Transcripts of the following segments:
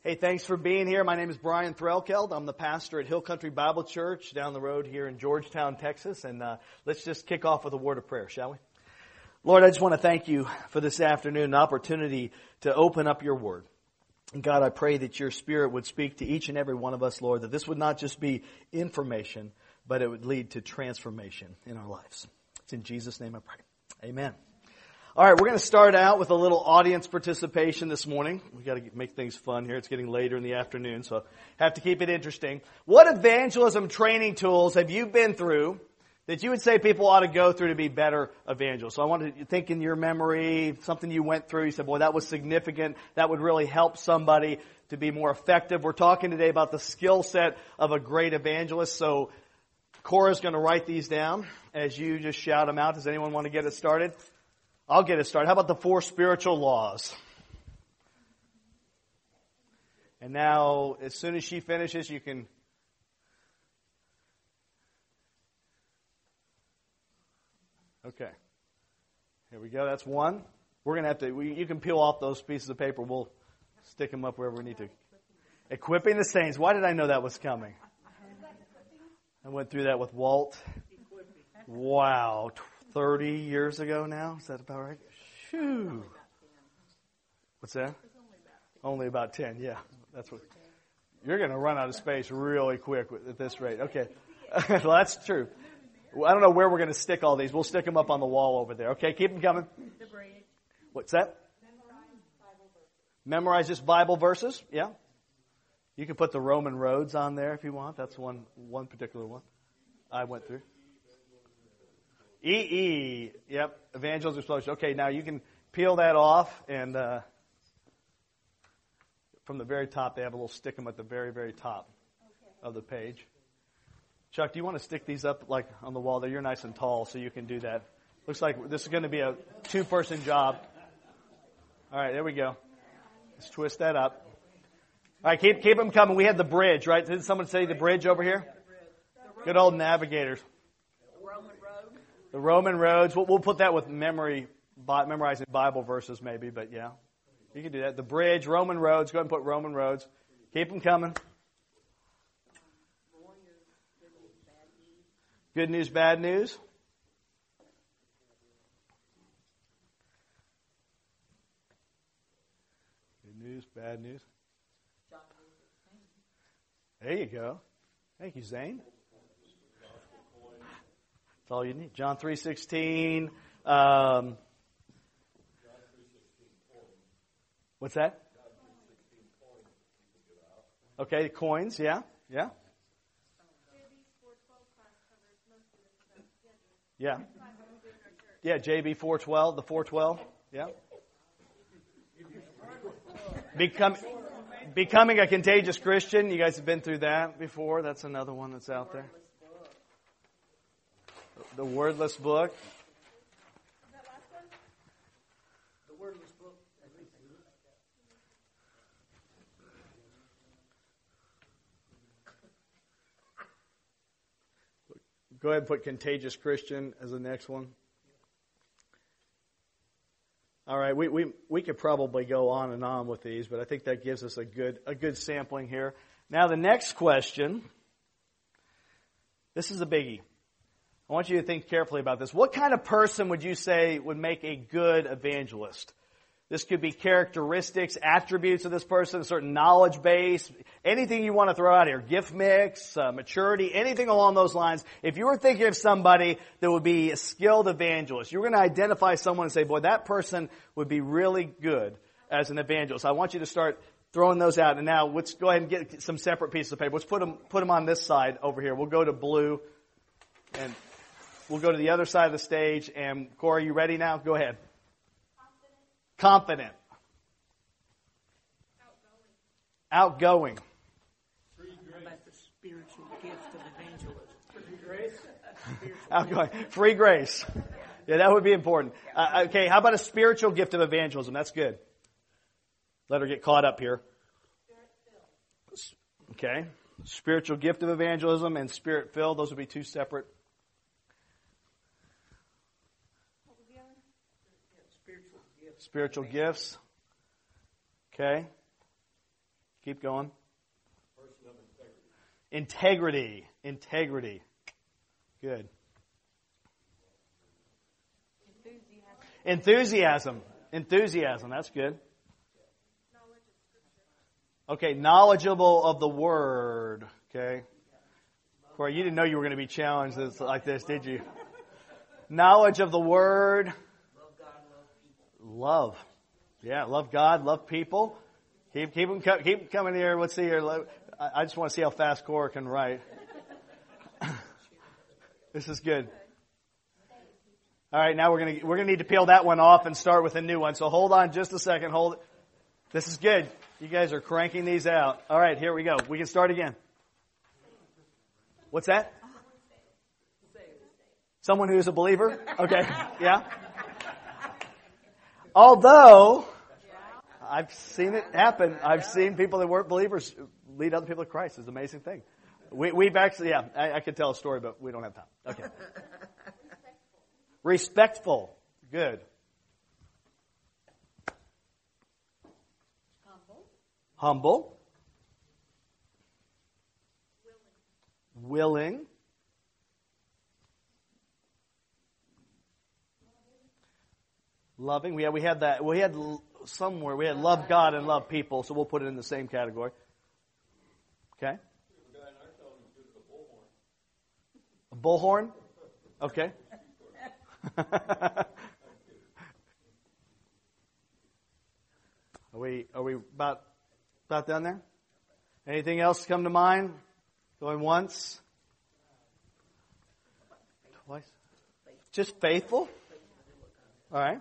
Hey, thanks for being here. My name is Brian Threlkeld. I'm the pastor at Hill Country Bible Church down the road here in Georgetown, Texas. And let's just kick off with a word of prayer, shall we? Lord, I just want to thank you for this afternoon, an opportunity to open up your word. And God, I pray that your Spirit would speak to each and every one of us, Lord, that this would not just be information, but it would lead to transformation in our lives. It's in Jesus' name I pray. Amen. All right, we're going to start out with a little audience participation this morning. We've got to make things fun here. It's getting later in the afternoon, so have to keep it interesting. What evangelism training tools have you been through that you would say people ought to go through to be better evangelists? So I want to think in your memory, something you went through. You said, boy, that was significant. That would really help somebody to be more effective. We're talking today about the skill set of a great evangelist. So Cora's going to write these down as you just shout them out. Does anyone want to get it started? I'll get it started. How about the 4 spiritual laws? And now, as soon as she finishes, you can... Okay. Here we go. That's one. We're going to have to... You can peel off those pieces of paper. We'll stick them up wherever we need to. Equipping the saints. Why did I know that was coming? I went through that with Walt. Wow. 30 years ago now? Is that about right? Shoo. What's that? Only about 10, yeah. That's what. You're going to run out of space really quick at this rate. Okay. Well, that's true. Well, I don't know where we're going to stick all these. We'll stick them up on the wall over there. Okay, keep them coming. What's that? Memorize just Bible verses. Yeah. You can put the Roman roads on there if you want. That's one particular one I went through. Yep, evangelism explosion. Okay, now you can peel that off, and from the very top, they have a little stick 'em at the very, very top of the page. Chuck, do you want to stick these up like on the wall there? You're nice and tall, so you can do that. Looks like this is going to be a 2-person job. All right, there we go. Let's twist that up. All right, keep them coming. We had the bridge, right? Did someone say the bridge over here? Good old navigators. The Roman roads. We'll put that with memorizing Bible verses maybe, but yeah. You can do that. The bridge, Roman roads. Go ahead and put Roman roads. Keep them coming. Good news, bad news. Good news, bad news. There you go. Thank you, Zane. That's all you need. John 3:16. What's that? Okay, coins. Yeah. Yeah. Yeah. Yeah, JB 412, the 412. Yeah. Becoming a contagious Christian. You guys have been through that before. That's another one that's out there. The Wordless Book. The Wordless Book. Go ahead and put Contagious Christian as the next one. All right, we could probably go on and on with these, but I think that gives us a good sampling here. Now the next question. This is a biggie. I want you to think carefully about this. What kind of person would you say would make a good evangelist? This could be characteristics, attributes of this person, a certain knowledge base, anything you want to throw out here. Gift mix, maturity, anything along those lines. If you were thinking of somebody that would be a skilled evangelist, you were going to identify someone and say, boy, that person would be really good as an evangelist. I want you to start throwing those out. And now let's go ahead and get some separate pieces of paper. Let's put them on this side over here. We'll go to blue and we'll go to the other side of the stage. And Cora, you ready now? Go ahead. Confident. Outgoing. How about the spiritual gift of evangelism? Free grace. Outgoing. Free grace. Yeah, that would be important. Okay, how about a spiritual gift of evangelism? That's good. Let her get caught up here. Okay. Spiritual gift of evangelism and spirit-filled. Those would be two separate. Spiritual gifts. Okay. Keep going. Person of integrity. Integrity. Good. Enthusiasm. Enthusiasm. That's good. Okay, knowledgeable of the Word. Okay. Corey, you didn't know you were going to be challenged like this, did you? Knowledge of the Word. Love God, love people. Love. Yeah, love God, love people. Keep coming here. Let's see here. I just want to see how fast Cora can write. This is good. All right, now we're gonna need to peel that one off and start with a new one. So hold on just a second. Hold it. This is good. You guys are cranking these out. All right, here we go. We can start again. What's that? Someone who's a believer? Okay, yeah. Although, I've seen it happen. I've seen people that weren't believers lead other people to Christ. It's an amazing thing. We've actually, yeah, I could tell a story, but we don't have time. Okay. Respectful. Good. Humble. Willing. Loving. We had that. We had somewhere. We had love God and love people, so we'll put it in the same category. Okay. A bullhorn. Okay. Are we about done there? Anything else come to mind? Going once? Twice? Just faithful? All right.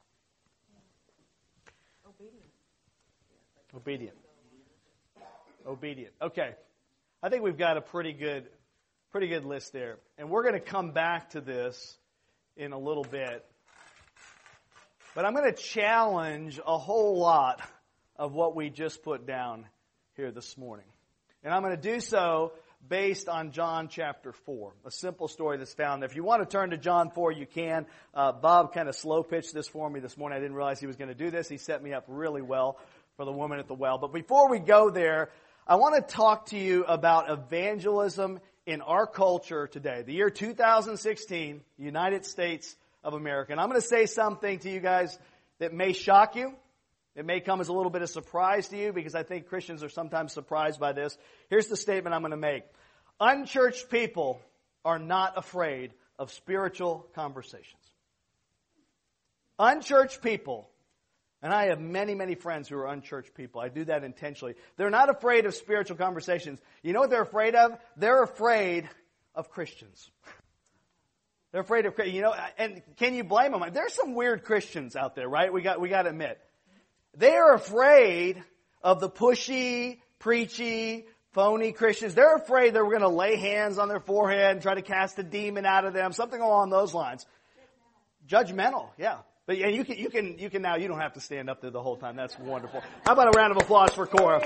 Obedient. Okay. I think we've got a pretty good list there. And we're going to come back to this in a little bit. But I'm going to challenge a whole lot of what we just put down here this morning. And I'm going to do so based on John chapter 4, a simple story that's found there. If you want to turn to John 4, you can. Bob kind of slow-pitched this for me this morning. I didn't realize he was going to do this. He set me up really well for the woman at the well. But before we go there, I want to talk to you about evangelism in our culture today. The year 2016, United States of America. And I'm going to say something to you guys that may shock you. It may come as a little bit of surprise to you because I think Christians are sometimes surprised by this. Here's the statement I'm going to make. Unchurched people are not afraid of spiritual conversations. Unchurched people, and I have many, many friends who are unchurched people. I do that intentionally. They're not afraid of spiritual conversations. You know what they're afraid of? They're afraid of Christians. They're afraid of, and can you blame them? There's some weird Christians out there, right? We got to admit. They're afraid of the pushy, preachy, phony Christians. They're afraid that we're going to lay hands on their forehead and try to cast a demon out of them, something along those lines. Judgmental, yeah. But yeah, you can now. You don't have to stand up there the whole time. That's wonderful. How about a round of applause for Cora?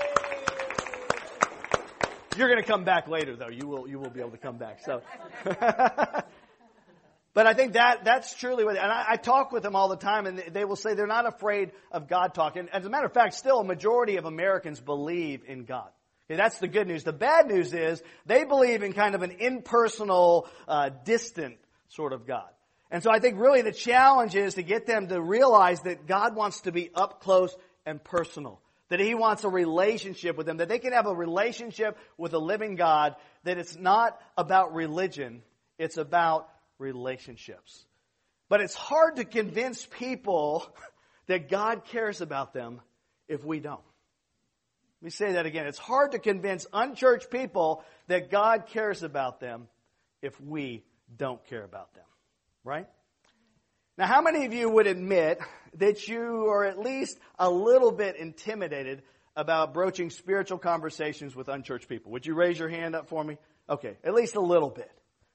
You're going to come back later, though. You will be able to come back. So. But I think that's truly what, and I talk with them all the time, and they will say they're not afraid of God talk. And as a matter of fact, still a majority of Americans believe in God. Okay, that's the good news. The bad news is they believe in kind of an impersonal, distant sort of God. And so I think really the challenge is to get them to realize that God wants to be up close and personal. That He wants a relationship with them. That they can have a relationship with a living God. That it's not about religion. It's about relationships. But it's hard to convince people that God cares about them if we don't. Let me say that again. It's hard to convince unchurched people that God cares about them if we don't care about them. Right? Now, how many of you would admit that you are at least a little bit intimidated about broaching spiritual conversations with unchurched people? Would you raise your hand up for me? Okay, at least a little bit.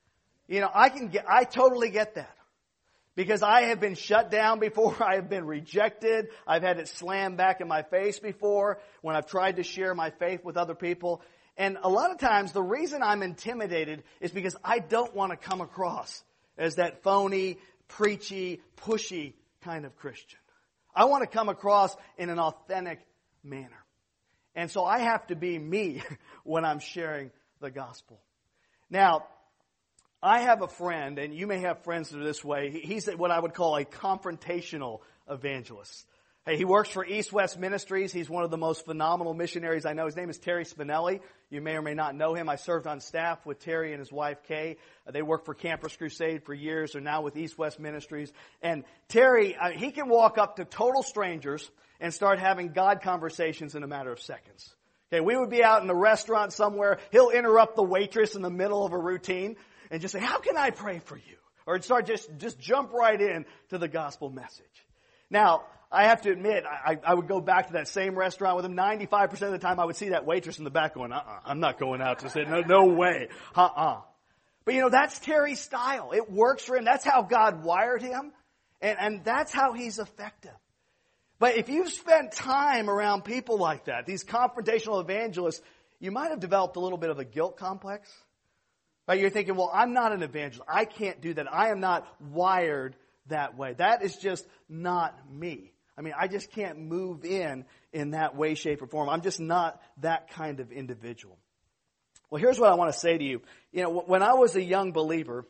I totally get that. Because I have been shut down before. I have been rejected. I've had it slammed back in my face before when I've tried to share my faith with other people. And a lot of times the reason I'm intimidated is because I don't want to come across as that phony, preachy, pushy kind of Christian. I want to come across in an authentic manner. And so I have to be me when I'm sharing the gospel. Now, I have a friend, and you may have friends that are this way. He's what I would call a confrontational evangelist. Hey, he works for East West Ministries. He's one of the most phenomenal missionaries I know. His name is Terry Spinelli. You may or may not know him. I served on staff with Terry and his wife, Kay. They worked for Campus Crusade for years. They're now with East West Ministries. And Terry, he can walk up to total strangers and start having God conversations in a matter of seconds. Okay, we would be out in a restaurant somewhere. He'll interrupt the waitress in the middle of a routine and just say, "How can I pray for you?" Or start just jump right in to the gospel message. Now, I have to admit, I would go back to that same restaurant with him. 95% of the time I would see that waitress in the back going, I'm not going out to sit. No way. But that's Terry's style. It works for him. That's how God wired him. And that's how he's effective. But if you've spent time around people like that, these confrontational evangelists, you might have developed a little bit of a guilt complex. Right? You're thinking, well, I'm not an evangelist. I can't do that. I am not wired that way. That is just not me. I mean, I just can't move in that way, shape, or form. I'm just not that kind of individual. Well, here's what I want to say to you. When I was a young believer,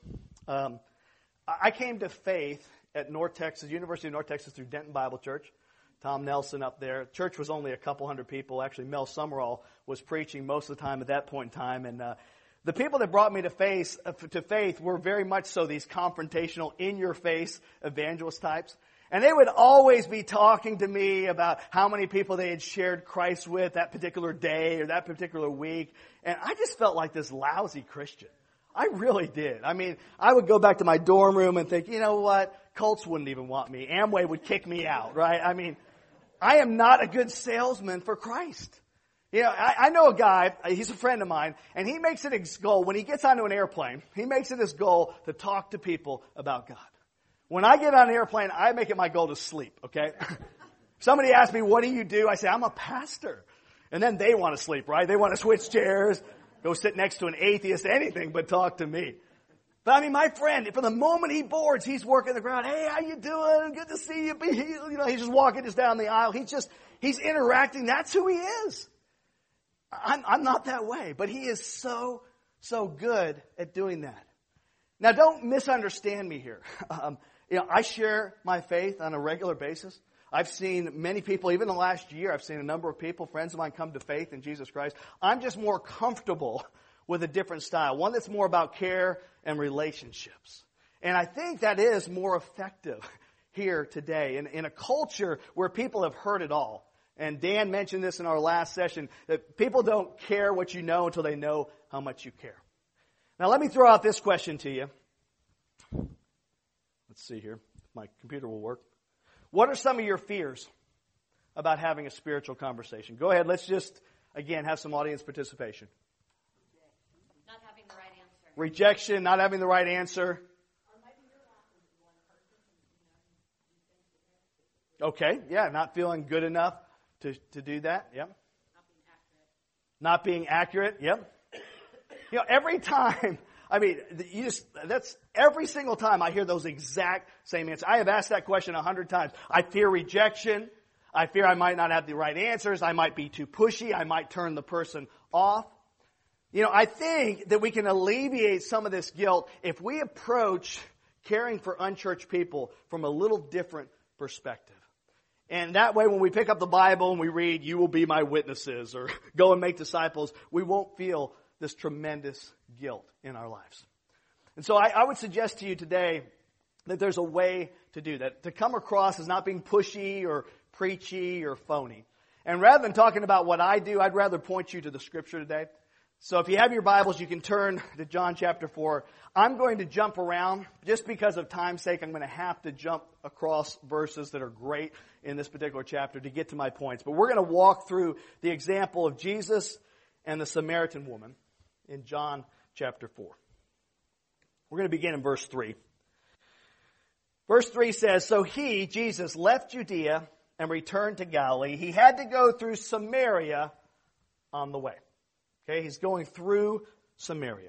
I came to faith at North Texas, University of North Texas through Denton Bible Church. Tom Nelson up there. Church was only a couple hundred people. Actually, Mel Summerall was preaching most of the time at that point in time. And the people that brought me to faith were very much so these confrontational, in-your-face evangelist types. And they would always be talking to me about how many people they had shared Christ with that particular day or that particular week. And I just felt like this lousy Christian. I really did. I mean, I would go back to my dorm room and think, you know what? Colts wouldn't even want me. Amway would kick me out, right? I mean, I am not a good salesman for Christ. I know a guy, he's a friend of mine, and he makes it his goal, when he gets onto an airplane, he makes it his goal to talk to people about God. When I get on an airplane, I make it my goal to sleep, okay? Somebody asks me, what do you do? I say, I'm a pastor. And then they want to sleep, right? They want to switch chairs, go sit next to an atheist, anything but talk to me. But I mean, my friend, from the moment he boards, he's working the ground. Hey, how you doing? Good to see you. He's just walking just down the aisle. He's interacting. That's who he is. I'm not that way, but he is so good at doing that. Now, don't misunderstand me here. I share my faith on a regular basis. I've seen many people, even in the last year, I've seen a number of people, friends of mine, come to faith in Jesus Christ. I'm just more comfortable with a different style, one that's more about care and relationships. And I think that is more effective here today in a culture where people have heard it all. And Dan mentioned this in our last session, that people don't care what you know until they know how much you care. Now let me throw out this question to you. Let's see here. My computer will work. What are some of your fears about having a spiritual conversation? Go ahead. Let's just, again, have some audience participation. Not having the right answer. Rejection, not having the right answer. Okay, yeah, not feeling good enough to do that. Yep. Not being accurate. Yep. Every time, that's every single time I hear those exact same answers. I have asked that question 100 times. I fear rejection. I fear I might not have the right answers. I might be too pushy. I might turn the person off. I think that we can alleviate some of this guilt if we approach caring for unchurched people from a little different perspective. And that way, when we pick up the Bible and we read, "You will be my witnesses," or "Go and make disciples," we won't feel this tremendous guilt in our lives. And so I would suggest to you today that there's a way to do that, to come across as not being pushy or preachy or phony. And rather than talking about what I do, I'd rather point you to the Scripture today. So if you have your Bibles, you can turn to John chapter 4. I'm going to jump around. Just because of time's sake, I'm going to have to jump across verses that are great in this particular chapter to get to my points. But we're going to walk through the example of Jesus and the Samaritan woman in John chapter 4. We're going to begin in verse 3. Verse 3 says, "So he, Jesus, left Judea and returned to Galilee. He had to go through Samaria on the way." Okay, he's going through Samaria.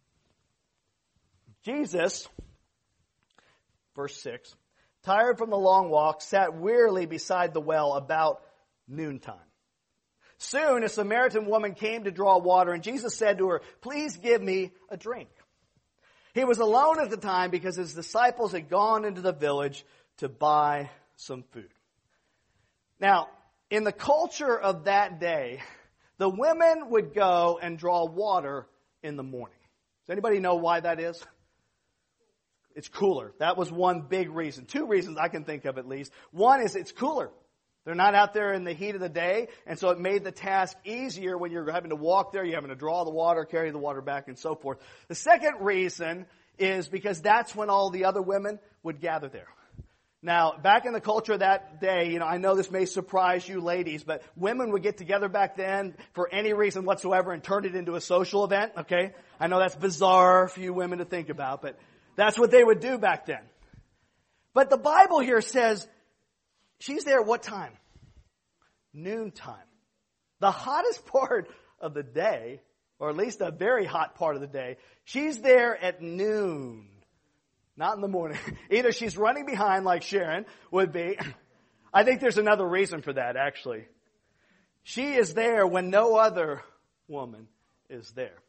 Jesus, verse 6, tired from the long walk, sat wearily beside the well about noontime. Soon a Samaritan woman came to draw water, and Jesus said to her, "Please give me a drink." He was alone at the time because his disciples had gone into the village to buy some food. Now, in the culture of that day, the women would go and draw water in the morning. Does anybody know why that is? It's cooler. That was one big reason. Two reasons I can think of at least. One is it's cooler. They're not out there in the heat of the day, and so it made the task easier when you're having to walk there, you're having to draw the water, carry the water back, and so forth. The second reason is because that's when all the other women would gather there. Now, back in the culture of that day, I know this may surprise you ladies, but women would get together back then for any reason whatsoever and turn it into a social event, okay? I know that's bizarre for you women to think about, but that's what they would do back then. But the Bible here says she's there at what time? Noontime. The hottest part of the day, or at least a very hot part of the day, she's there at noon. Not in the morning. Either she's running behind like Sharon would be. I think there's another reason for that, actually. She is there when no other woman is there.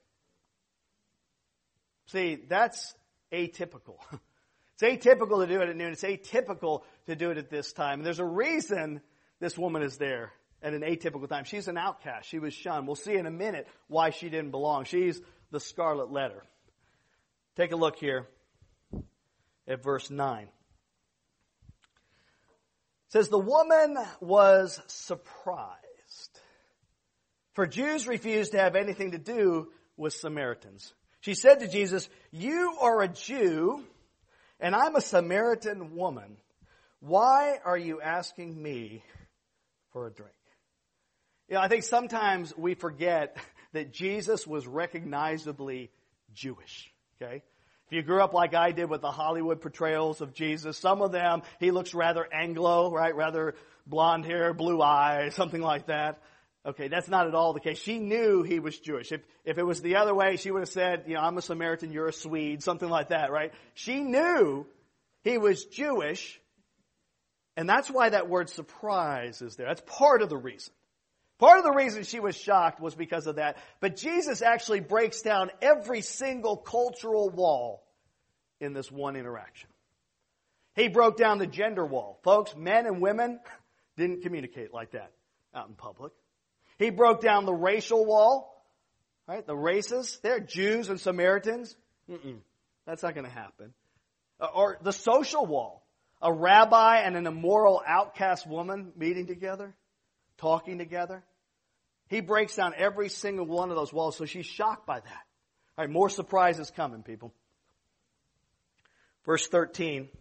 See, that's atypical. It's atypical to do it at noon. It's atypical to do it at this time. And there's a reason this woman is there at an atypical time. She's an outcast. She was shunned. We'll see in a minute why she didn't belong. She's the scarlet letter. Take a look here at verse 9. It says, the woman was surprised, for Jews refused to have anything to do with Samaritans. She said to Jesus, "You are a Jew, and I'm a Samaritan woman. Why are you asking me for a drink?" I think sometimes we forget that Jesus was recognizably Jewish, okay? If you grew up like I did with the Hollywood portrayals of Jesus, some of them, he looks rather Anglo, right? Rather blonde hair, blue eyes, something like that. Okay, that's not at all the case. She knew he was Jewish. If it was the other way, she would have said, I'm a Samaritan, you're a Swede, something like that, right? She knew he was Jewish, and that's why that word surprise is there. That's part of the reason. Part of the reason she was shocked was because of that. But Jesus actually breaks down every single cultural wall in this one interaction. He broke down the gender wall. Folks, men and women didn't communicate like that out in public. He broke down the racial wall, right? The races, they're Jews and Samaritans. That's not going to happen. Or the social wall. A rabbi and an immoral outcast woman meeting together, talking together. He breaks down every single one of those walls, so she's shocked by that. All right, more surprises coming, people. Verse 13.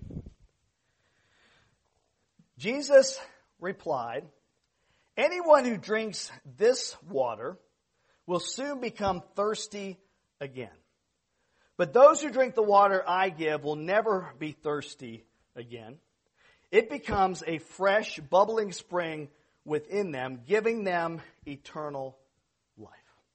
Jesus replied, "Anyone who drinks this water will soon become thirsty again. But those who drink the water I give will never be thirsty again. It becomes a fresh, bubbling spring within them, giving them eternal life."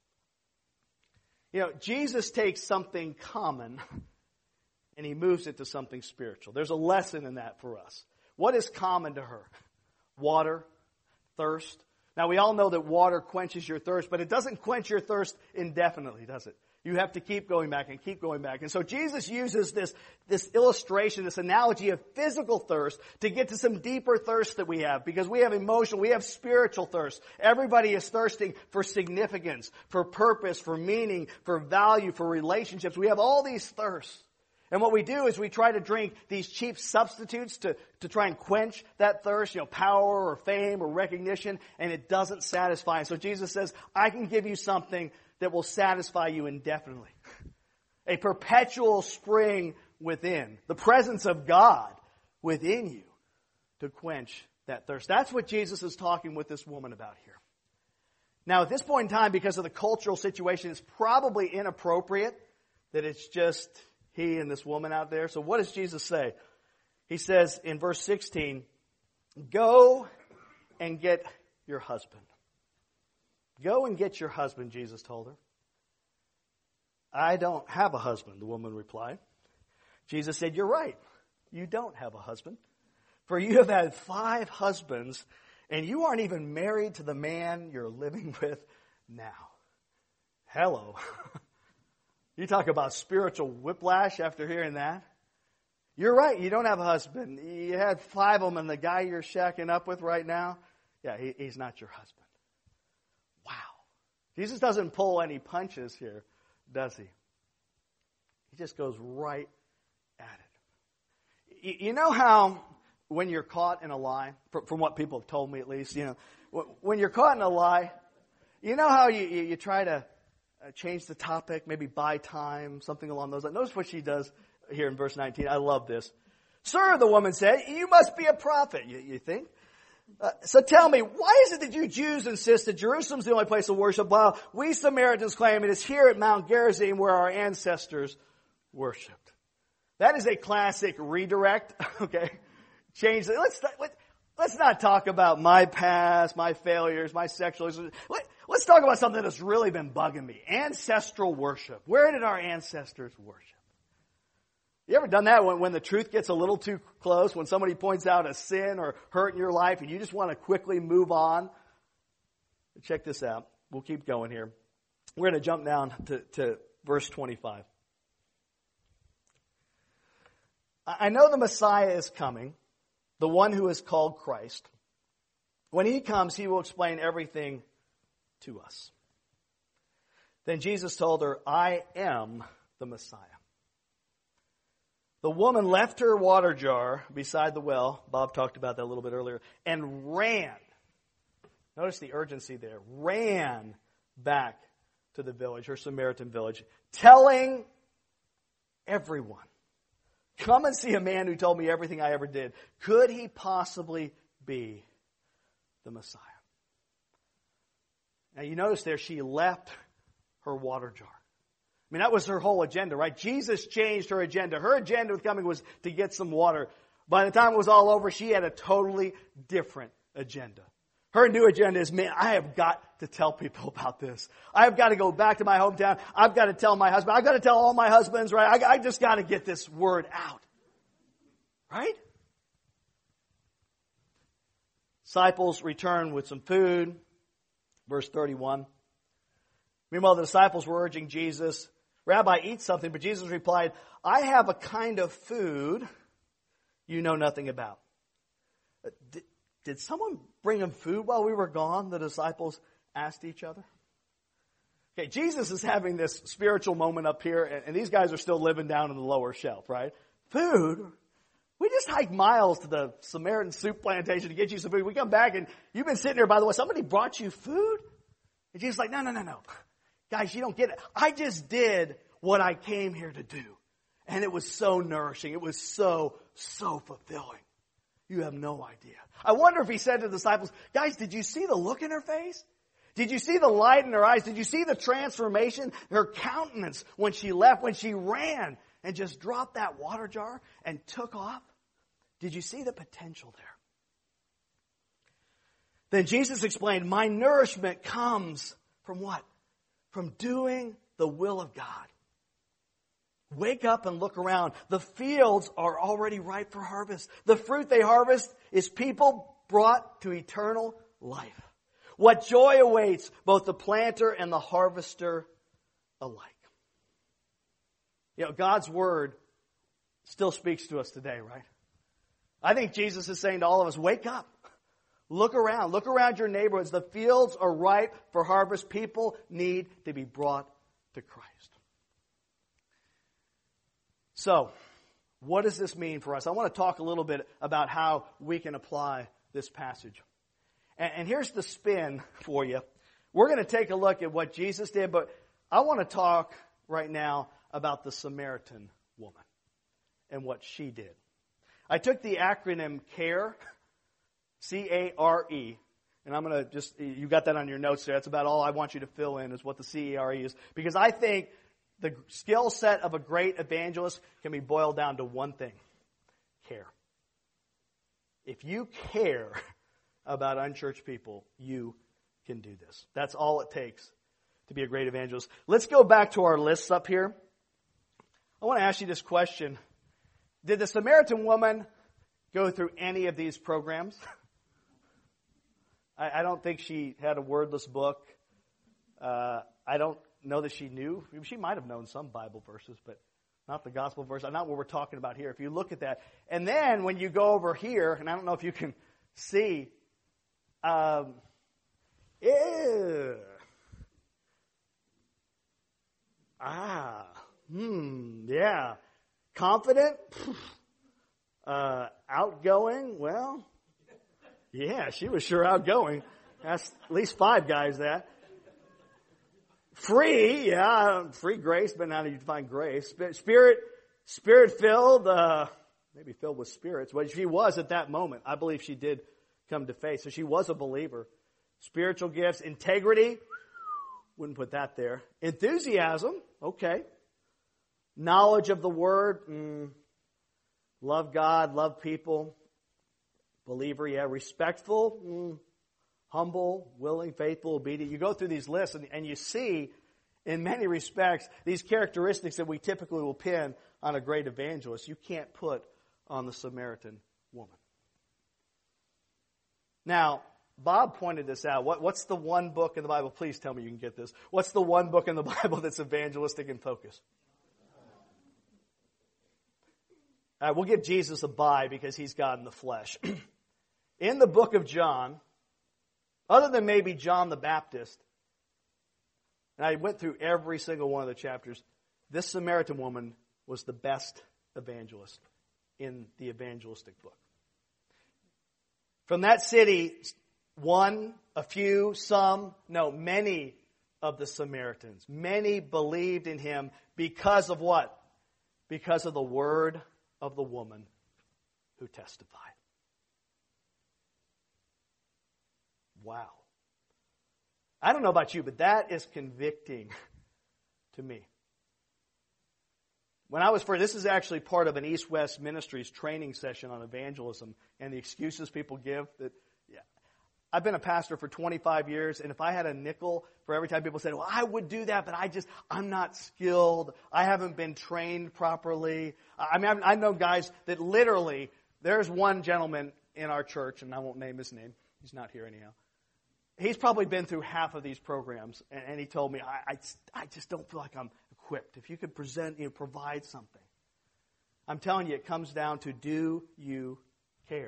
Jesus takes something common and he moves it to something spiritual. There's a lesson in that for us. What is common to her? Water, thirst. Now, we all know that water quenches your thirst, but it doesn't quench your thirst indefinitely, does it? You have to keep going back and keep going back. And so Jesus uses this illustration, this analogy of physical thirst to get to some deeper thirst that we have. Because we have emotional, we have spiritual thirst. Everybody is thirsting for significance, for purpose, for meaning, for value, for relationships. We have all these thirsts. And what we do is we try to drink these cheap substitutes to try and quench that thirst, power or fame or recognition, and it doesn't satisfy. And so Jesus says, I can give you something that will satisfy you indefinitely. A perpetual spring within. The presence of God within you to quench that thirst. That's what Jesus is talking with this woman about here. Now, at this point in time, because of the cultural situation, it's probably inappropriate that it's just he and this woman out there. So what does Jesus say? He says in verse 16, "Go and get your husband." "Go and get your husband," Jesus told her. "I don't have a husband," the woman replied. Jesus said, "You're right. You don't have a husband. For you have had 5 husbands, and you aren't even married to the man you're living with now. Hello. You talk about spiritual whiplash after hearing that. You're right, you don't have a husband. You had 5 of them, and the guy you're shacking up with right now, yeah, he's not your husband. Wow. Jesus doesn't pull any punches here, does he? He just goes right at it. You know how when you're caught in a lie, from what people have told me at least, when you're caught in a lie, you know how you try to change the topic, maybe buy time, something along those lines. Notice what she does here in verse 19. I love this. Sir, the woman said, you must be a prophet, you think? So tell me, why is it that you Jews insist that Jerusalem's the only place of worship, while we Samaritans claim it is here at Mount Gerizim where our ancestors worshipped? That is a classic redirect, okay? Change it. Let's not talk about my past, my failures, my sexualism. Let's talk about something that's really been bugging me. Ancestral worship. Where did our ancestors worship? You ever done that when the truth gets a little too close, when somebody points out a sin or hurt in your life and you just want to quickly move on? Check this out. We'll keep going here. We're going to jump down to verse 25. I know the Messiah is coming, the one who is called Christ. When he comes, he will explain everything to us. Then Jesus told her, I am the Messiah. The woman left her water jar beside the well. Bob talked about that a little bit earlier. And ran. Notice the urgency there. Ran back to the village, her Samaritan village, telling everyone, come and see a man who told me everything I ever did. Could he possibly be the Messiah? Now you notice there she left her water jar. I mean, that was her whole agenda, right? Jesus changed her agenda. Her agenda with coming was to get some water. By the time it was all over, she had a totally different agenda. Her new agenda is, man, I have got to tell people about this. I have got to go back to my hometown. I've got to tell my husband. I've got to tell all my husbands, right? I just got to get this word out. Right? Disciples return with some food. Verse 31. Meanwhile, the disciples were urging Jesus, Rabbi, eat something. But Jesus replied, I have a kind of food you know nothing about. Did someone bring him food while we were gone? The disciples asked each other. Okay, Jesus is having this spiritual moment up here, and these guys are still living down in the lower shelf, right? Food? We just hiked miles to the Samaritan soup plantation to get you some food. We come back, and you've been sitting here, by the way, somebody brought you food? And Jesus is like, no. Guys, you don't get it. I just did what I came here to do. And it was so nourishing. It was so fulfilling. You have no idea. I wonder if he said to the disciples, guys, did you see the look in her face? Did you see the light in her eyes? Did you see the transformation? Her countenance when she left, when she ran and just dropped that water jar and took off? Did you see the potential there? Then Jesus explained, my nourishment comes from what? From doing the will of God. Wake up and look around. The fields are already ripe for harvest. The fruit they harvest is people brought to eternal life. What joy awaits both the planter and the harvester alike. You know, God's word still speaks to us today, right? I think Jesus is saying to all of us, wake up. Look around. Look around your neighborhoods. The fields are ripe for harvest. People need to be brought to Christ. So, what does this mean for us? I want to talk a little bit about how we can apply this passage. And here's the spin for you. We're going to take a look at what Jesus did, but I want to talk right now about the Samaritan woman and what she did. I took the acronym CARE, C-A-R-E, and I'm going to just, you got that on your notes there. That's about all I want you to fill in is what the C-A-R-E is. Because I think the skill set of a great evangelist can be boiled down to one thing: care. If you care about unchurched people, you can do this. That's all it takes to be a great evangelist. Let's go back to our lists up here. I want to ask you this question. Did the Samaritan woman go through any of these programs? I don't think she had a wordless book. I don't know that she knew. She might have known some Bible verses, but not the gospel verse. Not what we're talking about here. If you look at that. And then when you go over here, and I don't know if you can see, yeah. Confident, outgoing, well, yeah, she was sure outgoing. That's at least 5 guys that. Free, yeah, free grace, but how do you define grace? Spirit-filled, maybe filled with spirits. Well, she was at that moment. I believe she did come to faith. So she was a believer. Spiritual gifts, integrity, wouldn't put that there. Enthusiasm, okay. Knowledge of the Word, love God, love people. Believer, yeah. Respectful, humble, willing, faithful, obedient. You go through these lists and you see, in many respects, these characteristics that we typically will pin on a great evangelist, you can't put on the Samaritan woman. Now, Bob pointed this out. What's the one book in the Bible? Please tell me you can get this. What's the one book in the Bible that's evangelistic in focus? We'll give Jesus a bye because he's God in the flesh. In the book of John, other than maybe John the Baptist, and I went through every single one of the chapters, this Samaritan woman was the best evangelist in the evangelistic book. From that city, one, a few, some, no, many of the Samaritans, many believed in him because of what? Because of the word of the woman who testified. Wow. I don't know about you, but that is convicting to me. When I was first, this is actually part of an East West Ministries training session on evangelism and the excuses people give. That, yeah, I've been a pastor for 25 years, and if I had a nickel for every time people said, well, I would do that, but I'm not skilled. I haven't been trained properly. I mean, I know guys that literally, there's one gentleman in our church, and I won't name his name. He's not here anyhow. He's probably been through half of these programs, and he told me, I just don't feel like I'm equipped. If you could provide something. I'm telling you, it comes down to, do you care?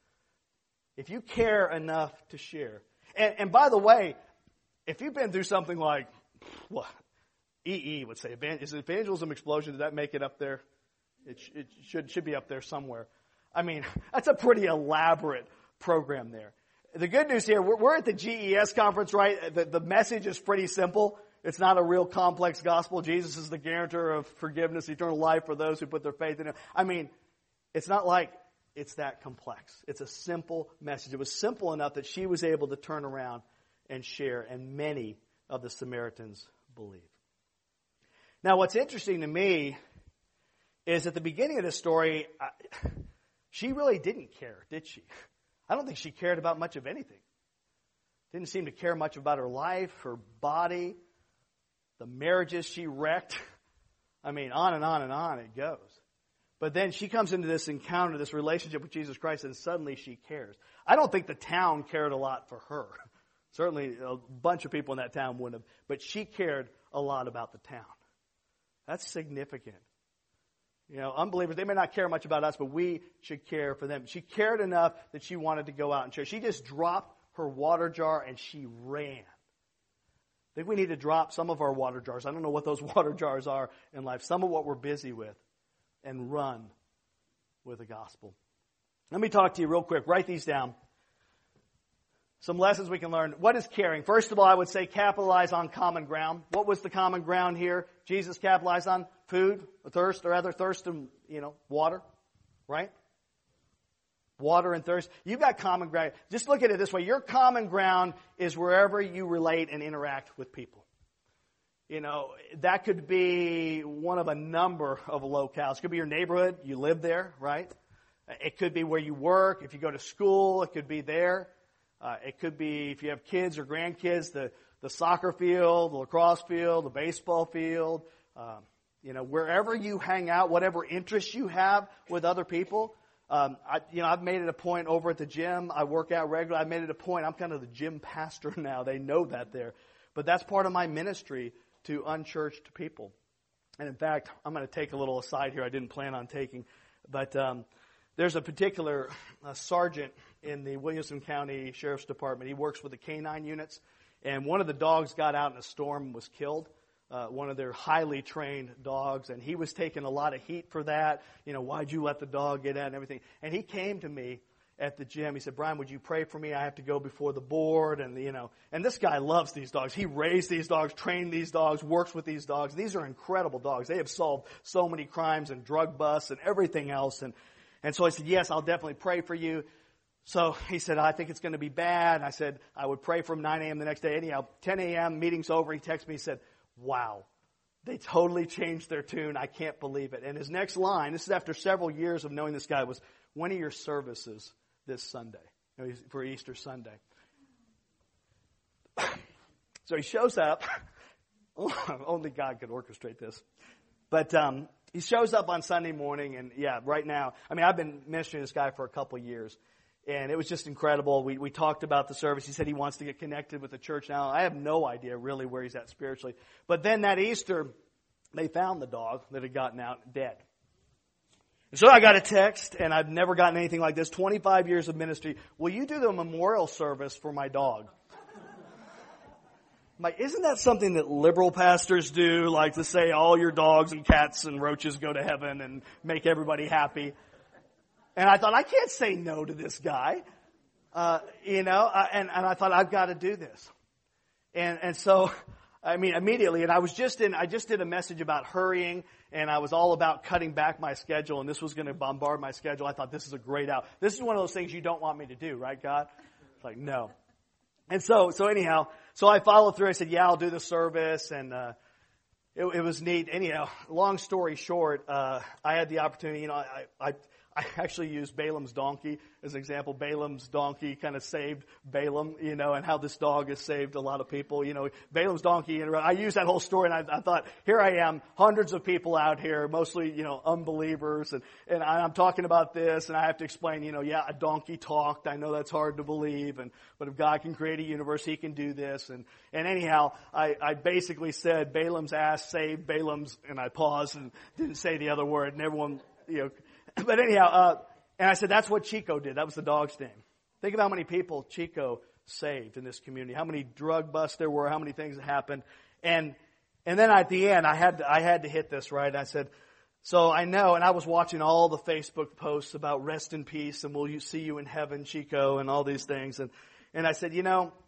If you care enough to share. And by the way, if you've been through something like, what, EE would say, is Evangelism Explosion, did that make it up there? It should be up there somewhere. I mean, that's a pretty elaborate program there. The good news here, we're at the GES conference, right? The message is pretty simple. It's not a real complex gospel. Jesus is the guarantor of forgiveness, eternal life for those who put their faith in him. I mean, it's not like it's that complex. It's a simple message. It was simple enough that she was able to turn around and share, and many of the Samaritans believed. Now, what's interesting to me is at the beginning of the story, she really didn't care, did she? I don't think she cared about much of anything. Didn't seem to care much about her life, her body, the marriages she wrecked. I mean, on and on and on it goes. But then she comes into this encounter, this relationship with Jesus Christ, and suddenly she cares. I don't think the town cared a lot for her. Certainly a bunch of people in that town wouldn't have. But she cared a lot about the town. That's significant. You know, unbelievers, they may not care much about us, but we should care for them. She cared enough that she wanted to go out and share. She just dropped her water jar and she ran. I think we need to drop some of our water jars. I don't know what those water jars are in life. Some of what we're busy with, and run with the gospel. Let me talk to you real quick. Write these down. Some lessons we can learn. What is caring? First of all, I would say capitalize on common ground. What was the common ground here? Jesus capitalized on food, thirst, or other thirst and, water, right? Water and thirst. You've got common ground. Just look at it this way. Your common ground is wherever you relate and interact with people. That could be one of a number of locales. It could be your neighborhood. You live there, right? It could be where you work. If you go to school, it could be there. It could be, if you have kids or grandkids, the soccer field, the lacrosse field, the baseball field. Wherever you hang out, whatever interests you have with other people, I've made it a point over at the gym. I work out regularly. I've made it a point. I'm kind of the gym pastor now. They know that there. But that's part of my ministry to unchurched people. And in fact, I'm going to take a little aside here I didn't plan on taking. But there's a particular sergeant in the Williamson County Sheriff's Department. He works with the canine units. And one of the dogs got out in a storm and was killed. One of their highly trained dogs. And he was taking a lot of heat for that. Why'd you let the dog get out and everything? And he came to me at the gym. He said, Brian, would you pray for me? I have to go before the board. And this guy loves these dogs. He raised these dogs, trained these dogs, works with these dogs. These are incredible dogs. They have solved so many crimes and drug busts and everything else. And so I said, yes, I'll definitely pray for you. So he said, I think it's going to be bad. And I said, I would pray for him 9 a.m. the next day. Anyhow, 10 a.m., meeting's over. He texted me, he said, wow, they totally changed their tune. I can't believe it. And his next line, this is after several years of knowing this guy, was, when are your services this Sunday? For Easter Sunday. So he shows up. Only God could orchestrate this. But he shows up on Sunday morning, and right now, I've been ministering to this guy for a couple years, and it was just incredible. We talked about the service. He said he wants to get connected with the church now. I have no idea really where he's at spiritually. But then that Easter, they found the dog that had gotten out dead. And so I got a text, and I've never gotten anything like this. 25 years of ministry. Will you do the memorial service for my dog? I'm like, isn't that something that liberal pastors do? Like to say all your dogs and cats and roaches go to heaven and make everybody happy. And I thought, I can't say no to this guy. And I thought, I've got to do this. And so, immediately, and I just did a message about hurrying, and I was all about cutting back my schedule, and this was going to bombard my schedule. I thought, this is a great out. This is one of those things you don't want me to do, right, God? It's like, no. And so anyhow, I followed through. I said, yeah, I'll do the service, and it was neat. Anyhow, long story short, I had the opportunity, I actually used Balaam's donkey as an example. Balaam's donkey kind of saved Balaam, and how this dog has saved a lot of people. Balaam's donkey, and I used that whole story, and I thought, here I am, hundreds of people out here, mostly, unbelievers, and I'm talking about this, and I have to explain, a donkey talked. I know that's hard to believe, but if God can create a universe, He can do this. And anyhow, I basically said, Balaam's ass saved Balaam's, and I paused and didn't say the other word, and everyone, But anyhow, and I said, that's what Chico did. That was the dog's name. Think of how many people Chico saved in this community, how many drug busts there were, how many things that happened. And then at the end, I had to hit this, right? I said, so I know, and I was watching all the Facebook posts about rest in peace and will you see you in heaven, Chico, and all these things. And I said,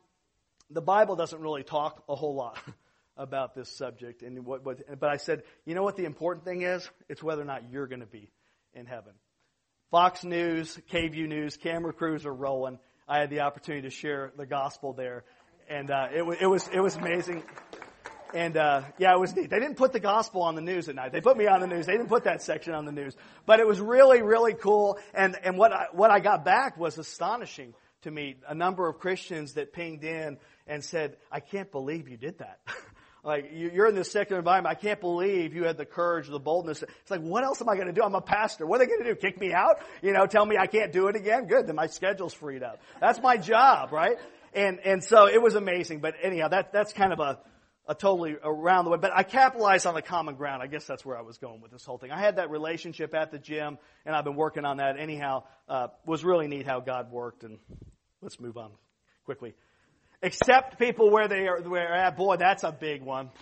the Bible doesn't really talk a whole lot about this subject. But I said, you know what the important thing is? It's whether or not you're going to be in heaven. Fox News, KVUE News, camera crews are rolling. I had the opportunity to share the gospel there, and it was amazing. And it was neat. They didn't put the gospel on the news at night. They put me on the news. They didn't put that section on the news. But it was really, really cool. And what I got back was astonishing to me. A number of Christians that pinged in and said, "I can't believe you did that." Like, you're in this secular environment. I can't believe you had the courage, the boldness. It's like, what else am I going to do? I'm a pastor. What are they going to do? Kick me out? Tell me I can't do it again? Good. Then my schedule's freed up. That's my job, right? And so it was amazing. But anyhow, that's kind of a totally around the way. But I capitalized on the common ground. I guess that's where I was going with this whole thing. I had that relationship at the gym, and I've been working on that. Anyhow, was really neat how God worked. And let's move on quickly. Accept people where they're at. Boy, that's a big one.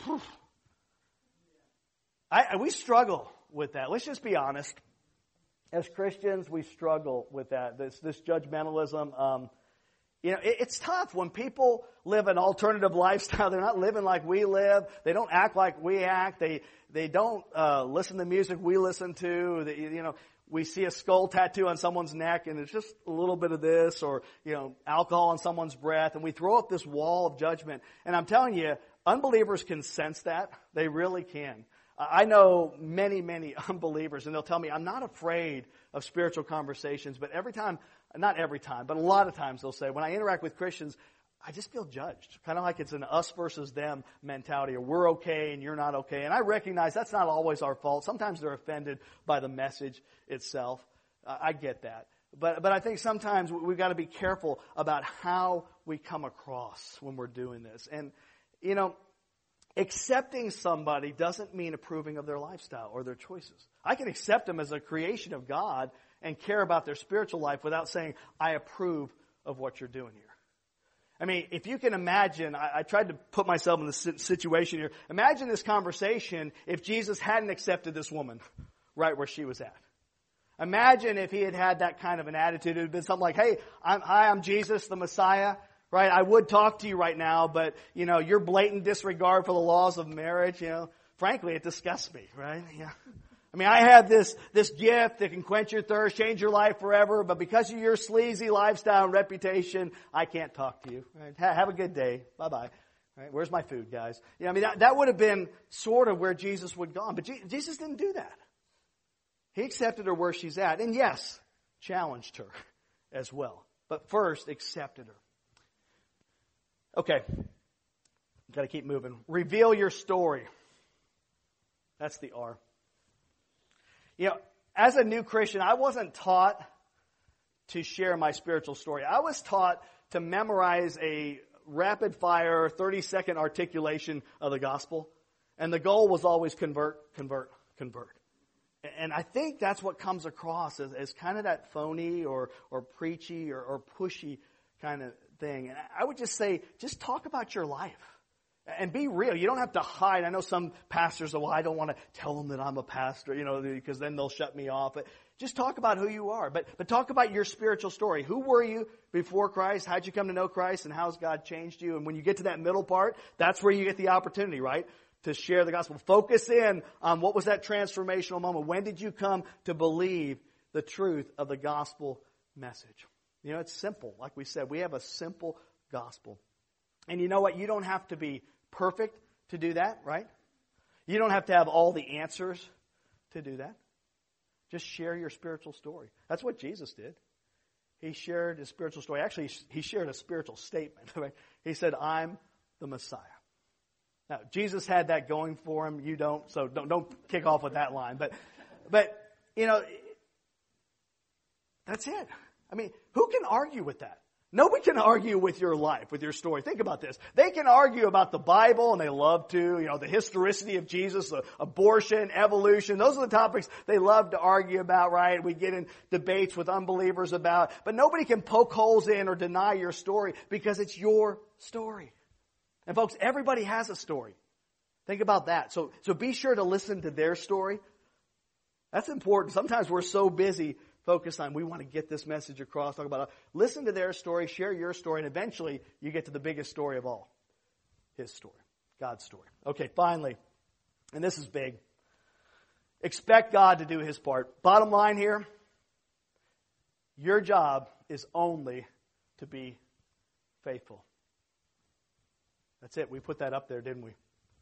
We struggle with that. Let's just be honest. As Christians, we struggle with that. This judgmentalism. It's tough when people live an alternative lifestyle. They're not living like we live. They don't act like we act. They don't listen to music we listen to. We see a skull tattoo on someone's neck, and it's just a little bit of this, or, alcohol on someone's breath, and we throw up this wall of judgment. And I'm telling you, unbelievers can sense that. They really can. I know many, many unbelievers, and they'll tell me, I'm not afraid of spiritual conversations, but not every time, but a lot of times they'll say, when I interact with Christians, I just feel judged. Kind of like it's an us versus them mentality, or we're okay and you're not okay. And I recognize that's not always our fault. Sometimes they're offended by the message itself. I get that. But I think sometimes we've got to be careful about how we come across when we're doing this. And, accepting somebody doesn't mean approving of their lifestyle or their choices. I can accept them as a creation of God and care about their spiritual life without saying, I approve of what you're doing here. I mean, if you can imagine, I tried to put myself in this situation here. Imagine this conversation if Jesus hadn't accepted this woman right where she was at. Imagine if he had had that kind of an attitude. It would have been something like, hey, I'm Jesus, the Messiah. Right, I would talk to you right now, but, your blatant disregard for the laws of marriage, frankly, it disgusts me, right? Yeah. I mean, I have this gift that can quench your thirst, change your life forever, but because of your sleazy lifestyle and reputation, I can't talk to you. Right? Have a good day. Bye-bye. Right? Where's my food, guys? That would have been sort of where Jesus would have gone, but Jesus didn't do that. He accepted her where she's at, and yes, challenged her as well, but first accepted her. Okay, got to keep moving. Reveal your story. That's the R. As a new Christian, I wasn't taught to share my spiritual story. I was taught to memorize a rapid-fire, 30-second articulation of the gospel. And the goal was always convert, convert, convert. And I think that's what comes across as kind of that phony or preachy or pushy kind of thing. And I would just say, just talk about your life. And be real. You don't have to hide. I know some pastors say, well, I don't want to tell them that I'm a pastor, because then they'll shut me off. But just talk about who you are. But talk about your spiritual story. Who were you before Christ? How'd you come to know Christ? And how's God changed you? And when you get to that middle part, that's where you get the opportunity, right? To share the gospel. Focus in on what was that transformational moment. When did you come to believe the truth of the gospel message? It's simple. Like we said, we have a simple gospel. And you know what? You don't have to be perfect to do that, right? You don't have to have all the answers to do that. Just share your spiritual story. That's what Jesus did. He shared his spiritual story. Actually, he shared a spiritual statement. Right? He said, I'm the Messiah. Now, Jesus had that going for him. You don't, so don't kick off with that line. But that's it. I mean, who can argue with that? Nobody can argue with your life, with your story. Think about this. They can argue about the Bible, and they love to, the historicity of Jesus, abortion, evolution. Those are the topics they love to argue about, right? We get in debates with unbelievers about. But nobody can poke holes in or deny your story because it's your story. And folks, everybody has a story. Think about that. So be sure to listen to their story. That's important. Sometimes we're so busy focused on, we want to get this message across, talk about it. Listen to their story, share your story, and eventually you get to the biggest story of all. His story. God's story. Okay, finally, and this is big. Expect God to do his part. Bottom line here, your job is only to be faithful. That's it. We put that up there, didn't we?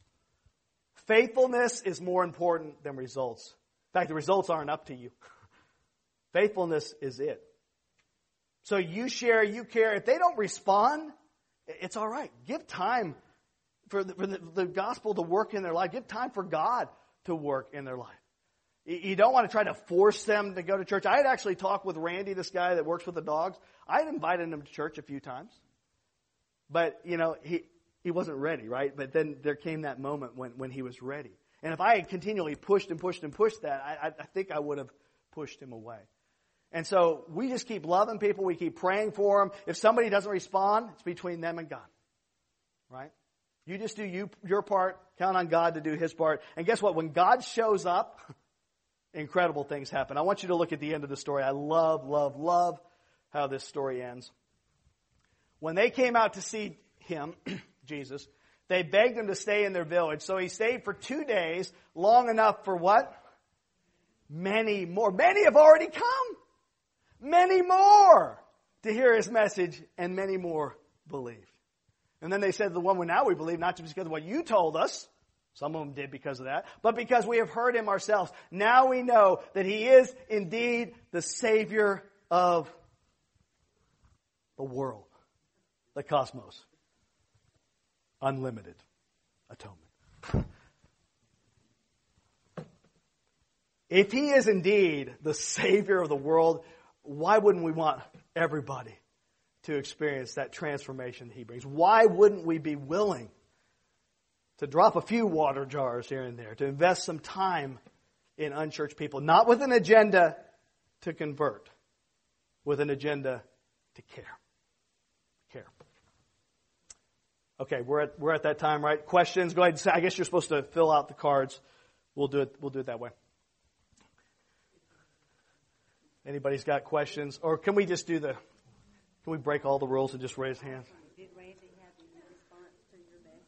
Faithfulness is more important than results. In fact, the results aren't up to you. Faithfulness is it. So you share, you care. If they don't respond, it's all right. Give time for the gospel to work in their life. Give time for God to work in their life. You don't want to try to force them to go to church. I had actually talked with Randy, this guy that works with the dogs. I had invited him to church a few times. But, he wasn't ready, right? But then there came that moment when he was ready. And if I had continually pushed and pushed and pushed that, I think I would have pushed him away. And so we just keep loving people. We keep praying for them. If somebody doesn't respond, it's between them and God. Right? You just do your part. Count on God to do his part. And guess what? When God shows up, incredible things happen. I want you to look at the end of the story. I love, love, love how this story ends. When they came out to see him, Jesus, they begged him to stay in their village. So he stayed for 2 days, long enough for what? Many more. Many have already come. Many more to hear his message, and many more believed. And then they said to the one, well, now we believe, not just because of what you told us. Some of them did because of that. But because we have heard him ourselves. Now we know that he is indeed the Savior of the world. The cosmos. Unlimited atonement. if He is indeed the Savior of the world, why wouldn't we want everybody to experience that transformation that He brings? Why wouldn't we be willing to drop a few water jars here and there, to invest some time in unchurched people, not with an agenda to convert, with an agenda to care. Care. Okay, we're at that time, right? Questions? Go ahead and say. I guess you're supposed to fill out the cards. We'll do it that way. Anybody's got questions? Or can we just can we break all the rules and just raise hands? Did Randy have any response to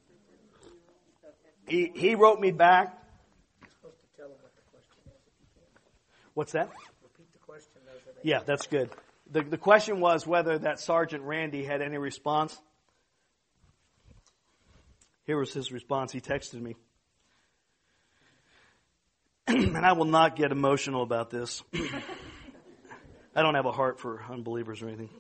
your message? He wrote me back. You're supposed to tell him what the question is if you can. What's that? Repeat the question. Yeah, that's good. The question was whether that Sergeant Randy had any response. Here was his response. He texted me. And I will not get emotional about this. I don't have a heart for unbelievers or anything.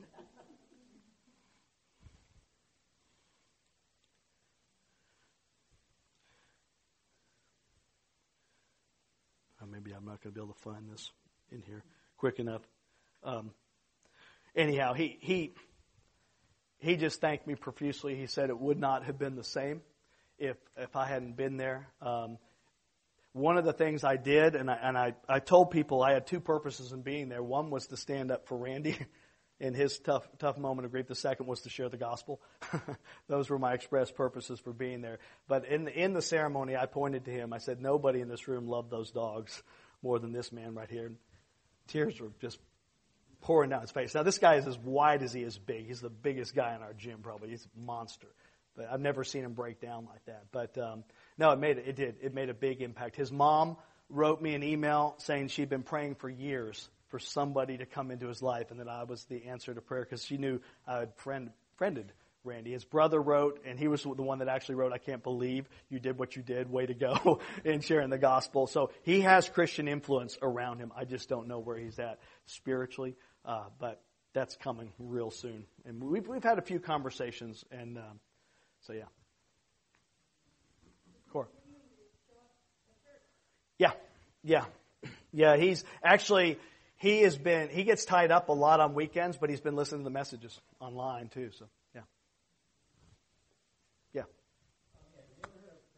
Maybe I'm not going to be able to find this in here quick enough. Anyhow, he just thanked me profusely. He said it would not have been the same if I hadn't been there. One of the things I did, and I told people I had two purposes in being there. One was to stand up for Randy in his tough moment of grief. The second was to share the gospel. Those were my express purposes for being there. But in the ceremony, I pointed to him. I said, nobody in this room loved those dogs more than this man right here. And tears were just pouring down his face. Now, this guy is as wide as he is big. He's the biggest guy in our gym, probably. He's a monster. But I've never seen him break down like that. But no, it made a big impact. His mom wrote me an email saying she'd been praying for years for somebody to come into his life, and that I was the answer to prayer because she knew I had friended Randy. His brother wrote, and he was the one that actually wrote, "I can't believe you did what you did. Way to go," in sharing the gospel. So he has Christian influence around him. I just don't know where he's at spiritually, but that's coming real soon. And we've had a few conversations, and so yeah. Core. Yeah. He's actually. He gets tied up a lot on weekends, but he's been listening to the messages online too. So, yeah. Yeah. Okay, have you ever heard of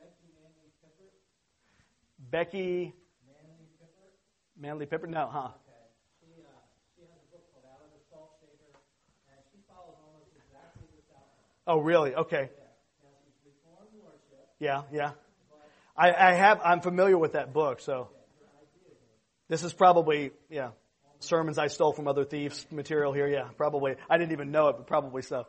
Becky Manley Pippert? No, huh? Okay. She has a book called Out of the Salt Shaker, and she follows almost exactly this outline. Oh, really? Okay. Yeah. Now, she's Reformed worship. Yeah. I'm familiar with that book, so. This is probably, sermons I stole from other thieves' material here. Yeah, probably. I didn't even know it, but probably so.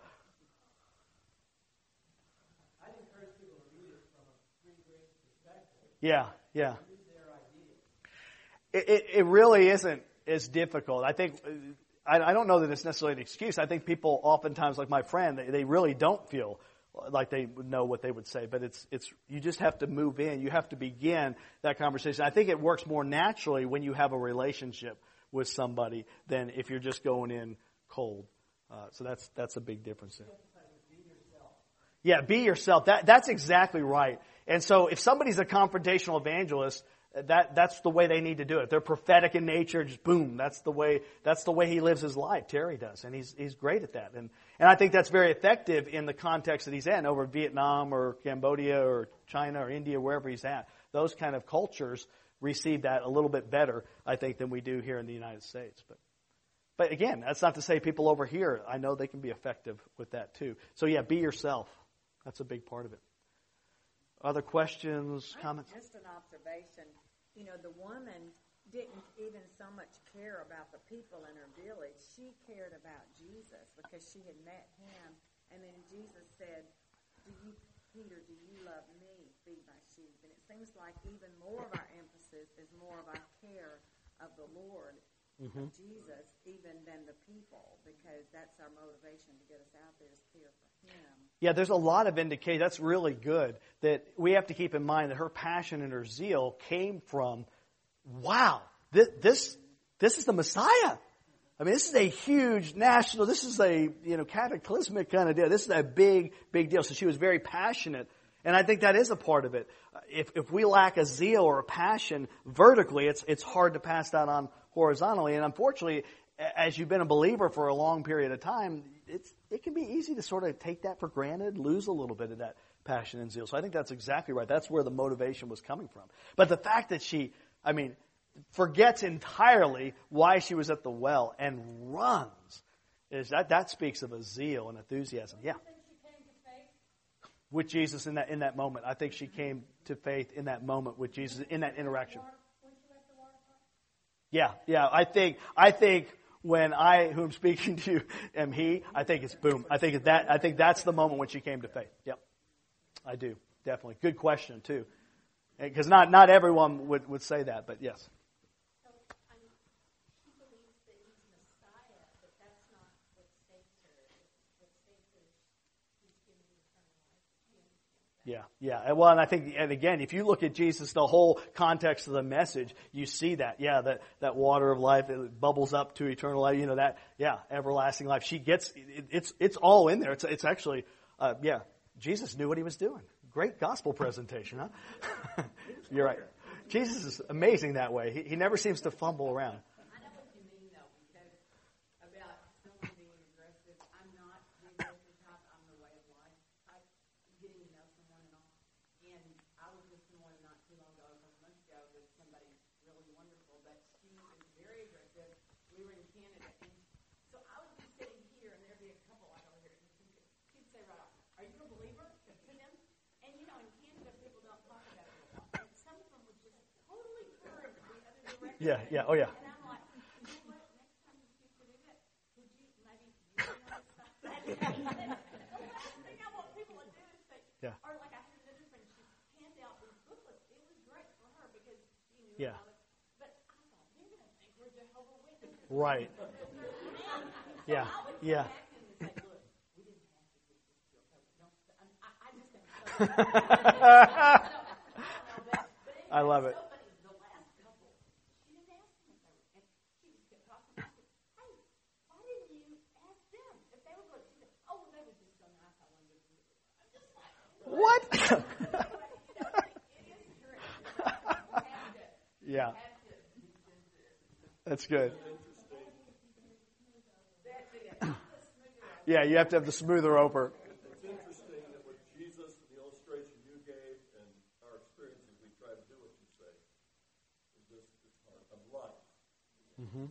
I'd encourage people to read it from a free grace perspective. Yeah. Use their ideas. It really isn't as difficult. I think, I don't know that it's necessarily an excuse. I think people oftentimes, like my friend, they really don't feel like they would know what they would say. But it's you just have to move in. You have to begin that conversation. I think it works more naturally when you have a relationship with somebody than if you're just going in cold. So that's a big difference there. Yeah, be yourself. That's exactly right. And so if somebody's a confrontational evangelist, that's the way they need to do it. They're prophetic in nature, just boom. That's the way he lives his life. Terry does, and he's great at that. And I think that's very effective in the context that he's in, over Vietnam or Cambodia or China or India, wherever he's at. Those kind of cultures receive that a little bit better, I think, than we do here in the United States. But again, that's not to say people over here, I know they can be effective with that too. So yeah, be yourself. That's a big part of it. Other questions, comments? Just an observation. You know, the woman didn't even so much care about the people in her village. She cared about Jesus because she had met him. And then Jesus said, Peter, do you love me? Feed my sheep. And it seems like even more of our emphasis is more of our care of the Lord, of Jesus, even than the people, because that's our motivation to get us out there is care for him. Yeah, there's a lot of indication. That's really good. That we have to keep in mind that her passion and her zeal came from, wow, this is the Messiah. I mean, this is a huge this is a cataclysmic kind of deal. This is a big deal. So she was very passionate And I think that is a part of it. If we lack a zeal or a passion vertically, it's hard to pass that on horizontally. And unfortunately, as you've been a believer for a long period of time, it can be easy to sort of take that for granted, lose a little bit of that passion and zeal. So I think that's exactly right. That's where the motivation was coming from. But the fact that she, forgets entirely why she was at the well and runs, that speaks of a zeal and enthusiasm. Yeah. With Jesus in that moment. I think she came to faith in that moment with Jesus, in that interaction. Yeah. I think when who I'm speaking to am he, I think it's boom. I think that's the moment when she came to faith. Yep. I do. Definitely. Good question too. Because not everyone would say that, but yes. Yeah. Well, and I think, and again, if you look at Jesus, the whole context of the message, you see that. Yeah, that water of life, it bubbles up to eternal life. Everlasting life. She gets, it's all in there. It's actually, Jesus knew what he was doing. Great gospel presentation, huh? You're right. Jesus is amazing that way. He never seems to fumble around. I know what you mean, though, because about someone being aggressive, I'm not the aggressive type. I'm the way of life type, getting to know someone and all. And I was with someone not too long ago, a couple months ago, with somebody really wonderful, but she was very aggressive. We were in Canada, and so I would be sitting here, and there'd be a couple out over here, and she'd say right off, "Are you a believer?" to them. And in Canada, people don't talk about it a lot. And some of them would just totally turn the other direction. Yeah. Oh, yeah. And I'm like, you know what? Next time you choose to do that, could you maybe stop that? The last thing I want people to do is say, or like I had another friend, she handed out these booklets. It was great for her because she knew about it. But I thought, they're going to think we're Jehovah's Witnesses. Right. Yeah. Yeah. I love it. What? Yeah. That's good. Yeah, you have to have the smoother over. It's interesting that with Jesus, the illustration you gave, and our experiences, we try to do what you say. Is this is part of life. And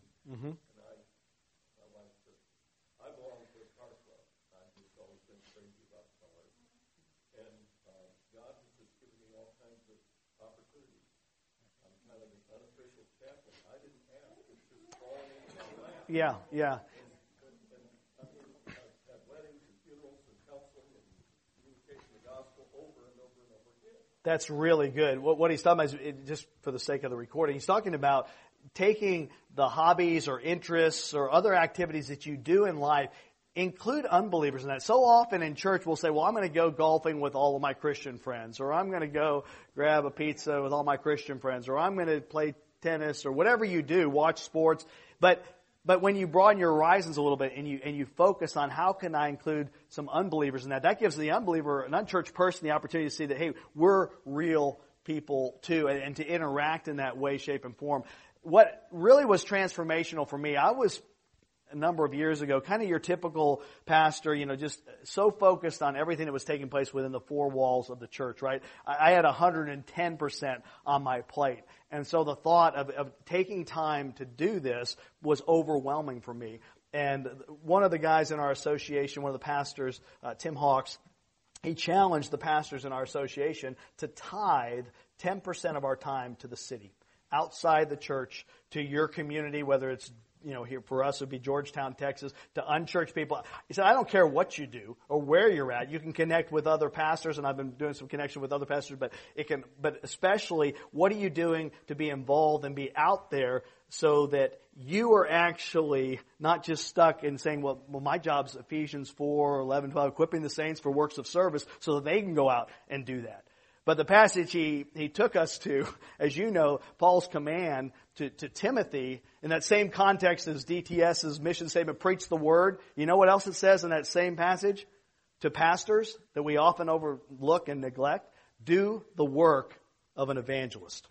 I like to. I belong to a car club. I've just always been crazy about cars, and God has just given me all kinds of opportunities. I'm kind of an unofficial chaplain. I didn't ask; it's just falling into my lap. Yeah. That's really good. What he's talking about is, just for the sake of the recording, he's talking about taking the hobbies or interests or other activities that you do in life, include unbelievers in that. So often in church we'll say, well, I'm going to go golfing with all of my Christian friends, or I'm going to go grab a pizza with all my Christian friends, or I'm going to play tennis, or whatever you do, watch sports. But when you broaden your horizons a little bit and you focus on how can I include some unbelievers in that gives the unbeliever, an unchurched person, the opportunity to see that, hey, we're real people too, and to interact in that way, shape, and form. What really was transformational for me, I was a number of years ago, kind of your typical pastor, just so focused on everything that was taking place within the four walls of the church, right? I had 110% on my plate. And so the thought of taking time to do this was overwhelming for me. And one of the guys in our association, one of the pastors, Tim Hawks, he challenged the pastors in our association to tithe 10% of our time to the city, outside the church, to your community, whether it's here for us it would be Georgetown, Texas, to unchurched people. He said, I don't care what you do or where you're at. You can connect with other pastors, and I've been doing some connection with other pastors, but especially, what are you doing to be involved and be out there so that you are actually not just stuck in saying, well, my job's Ephesians 4, 11, 12, equipping the saints for works of service so that they can go out and do that. But the passage he took us to, as you know, Paul's command to Timothy, in that same context as DTS's mission statement, preach the word. You know what else it says in that same passage? to pastors that we often overlook and neglect, do the work of an evangelist.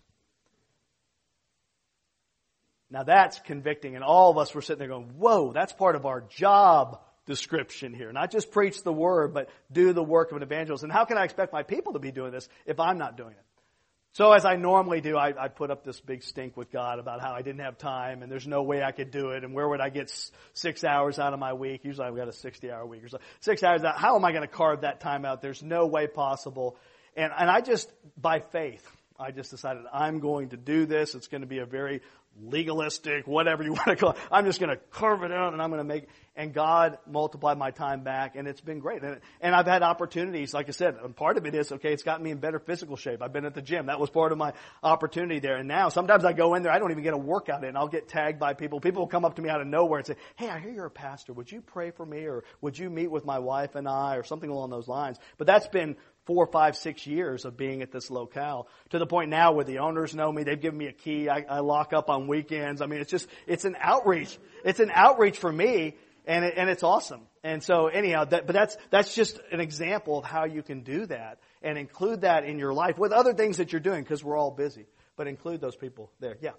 Now that's convicting, and all of us were sitting there going, whoa, that's part of our job description here. Not just preach the word, but do the work of an evangelist. And how can I expect my people to be doing this if I'm not doing it? So as I normally do, I put up this big stink with God about how I didn't have time and there's no way I could do it, and where would I get 6 hours out of my week? Usually I've got a 60-hour week or so. 6 hours out. How am I going to carve that time out? There's no way possible. And I just, by faith, I just decided I'm going to do this. It's going to be a very legalistic, whatever you want to call it. I'm just going to carve it out and I'm going to make, and God multiplied my time back, and it's been great. And I've had opportunities, like I said, and part of it is, okay, it's gotten me in better physical shape. I've been at the gym. That was part of my opportunity there. And now, sometimes I go in there, I don't even get a workout in. I'll get tagged by people. People will come up to me out of nowhere and say, hey, I hear you're a pastor. Would you pray for me? Or would you meet with my wife and I? Or something along those lines. But that's been 4, 5, 6 years of being at this locale, to the point now where the owners know me. They've given me a key. I lock up on weekends. I mean, it's an outreach. It's an outreach for me, and it's awesome. And so anyhow, that's just an example of how you can do that and include that in your life with other things that you're doing, because we're all busy. But include those people there. Yeah.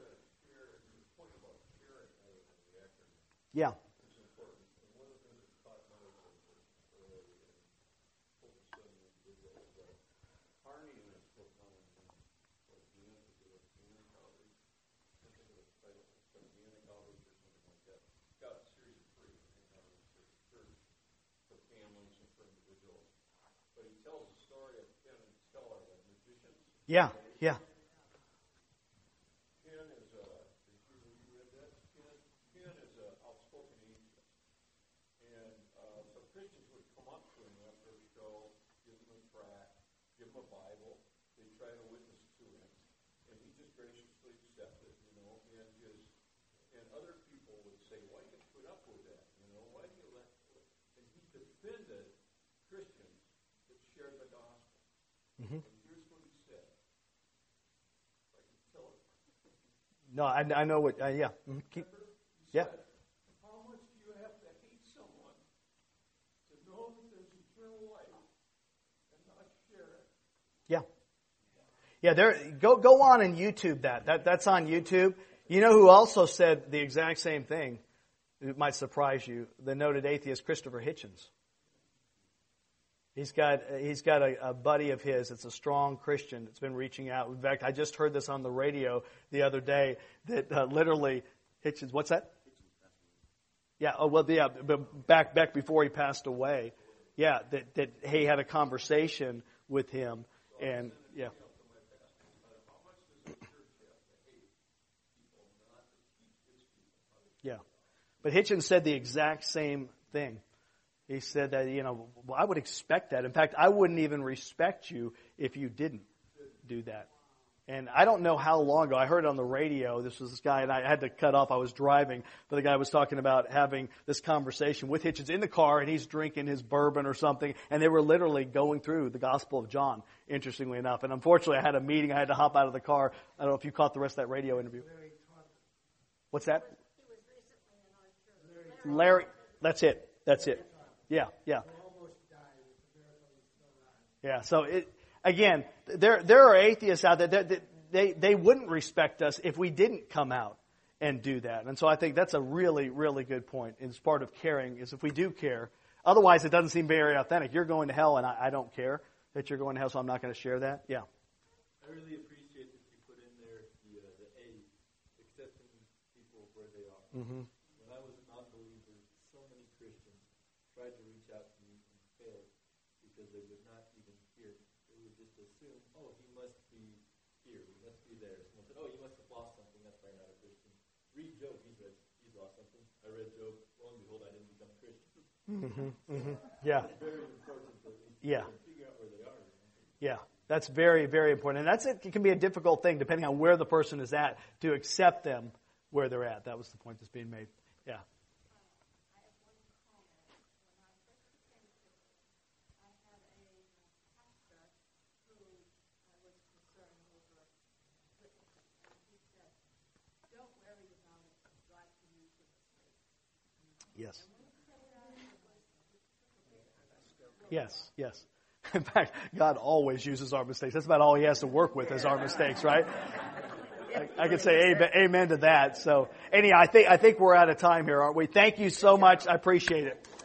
Yeah. Yeah, yeah. Ken is you read that? Ken is an outspoken atheist. And some Christians would come up to him after a show, give him a tract, give him a Bible. They try to witness to him. And he just graciously accepted, and other people would say, why do you put up with that? Why do you let it? And he defended Christians that shared the gospel. Mm-hmm. No, I know what, yeah. Yeah. How much do you have to hate someone to know that there's eternal life and not share it? Yeah. Yeah, go on and YouTube that. That's on YouTube. You know who also said the exact same thing? It might surprise you. The noted atheist Christopher Hitchens. He's got a buddy of his that's a strong Christian that's been reaching out. In fact, I just heard this on the radio the other day that literally Hitchens. What's that? Yeah. Oh well. Yeah. But back before he passed away. Yeah. That he had a conversation with him, and yeah. Yeah. But Hitchens said the exact same thing. He said that, I would expect that. In fact, I wouldn't even respect you if you didn't do that. And I don't know how long ago, I heard it on the radio, this guy, and I had to cut off, I was driving, but the guy was talking about having this conversation with Hitchens in the car, and he's drinking his bourbon or something, and they were literally going through the Gospel of John, interestingly enough. And unfortunately, I had a meeting, I had to hop out of the car. I don't know if you caught the rest of that radio interview. What's that? Larry, that's it. Yeah. Yeah, so again, there are atheists out there that they wouldn't respect us if we didn't come out and do that. And so I think that's a really, really good point. It's part of caring is if we do care. Otherwise, it doesn't seem very authentic. You're going to hell, and I don't care that you're going to hell, so I'm not going to share that. Yeah. I really appreciate that you put in there the A, accepting people where they are. Mm-hmm. When I was an unbeliever, so many Christians tried to reach out to me and failed because they would not even hear. They would just assume, oh, he must be here, he must be there. Someone said, oh, you must have lost something, that's probably not a Christian. Read Job, he's lost something. I read Job, lo and behold, I didn't become Christian. Mm-hmm. Mm-hmm. Yeah. It's very important to figure out where they are. Yeah. That's very, very important. And it can be a difficult thing, depending on where the person is at, to accept them where they're at. That was the point that's being made. Yeah. Yes. Yes, yes. In fact, God always uses our mistakes. That's about all He has to work with is our mistakes, right? I could say amen to that. So anyhow, I think we're out of time here, aren't we? Thank you so much. I appreciate it.